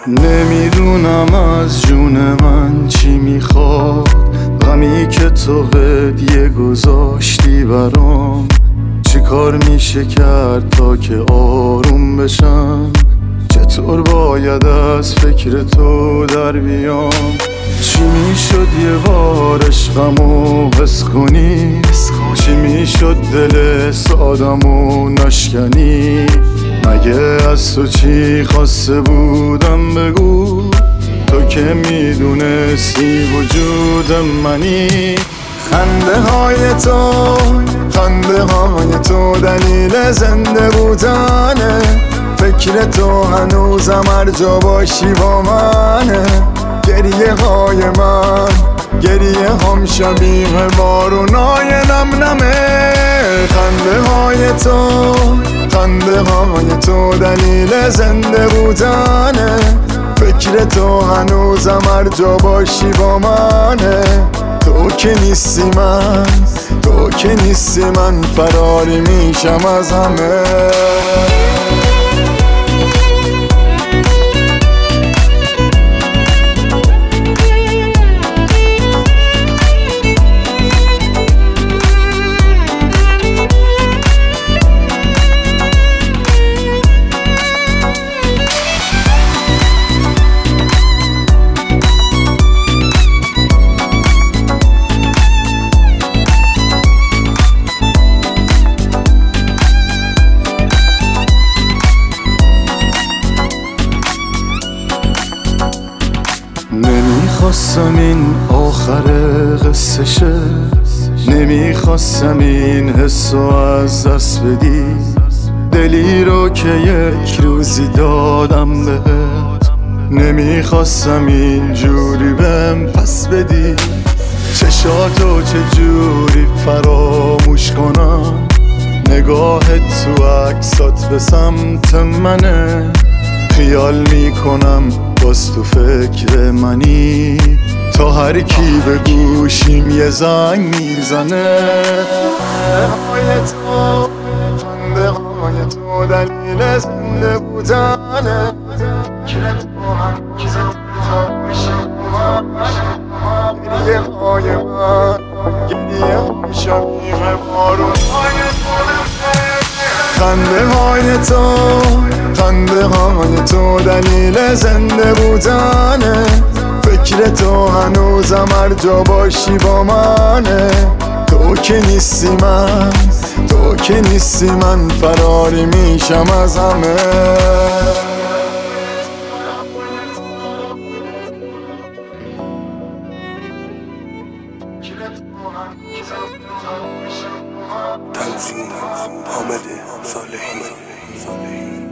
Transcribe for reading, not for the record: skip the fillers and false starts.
نمیدونم از جون من چی میخواد، غمی که تو هدیه گذاشتی برام. چی کار میشه کرد تا که آروم بشم؟ چطور باید از فکر تو در بیام؟ چی میشد یه بار عشقمو حس کنی؟ چی میشد دل سادمو نشکنی؟ مگه از تو چی خواسته بودم بگو؟ تو که میدونستی وجود منی. خنده های تو دلیل زنده بودنه. فکر تو هنوزم هر جا باشی با منه. گریه های من گریه هم شبیه بارونای نم نمه. خنده های تو دلیل زنده بودنه. فکر تو هنوزم هر جا باشی با منه. تو که نیستی من فراری میشم از همه. نمیخواستم این آخر قصه شه، نمیخواستم این حسو از دست بدی. دلی رو که یک روزی دادم بهت، نمیخواستم اینجوری بهم پس بدی. چشاتو چجوری فراموش کنم؟ نگاهت تو عکسات به سمت منه. خیال میکنم باز تو فکر منی، تا هر کی به گوشیم یه زنگ میزنه. خنده های تو دلیل زنده بودنه. گریه های من گریه هم شبیه بارون. خنده های تو دلیل زنده بودنه. فکر تو هنوزم هر جا باشی با منه. تو که نیستی من فراری میشم از همه. تنظیم حامد صالحی.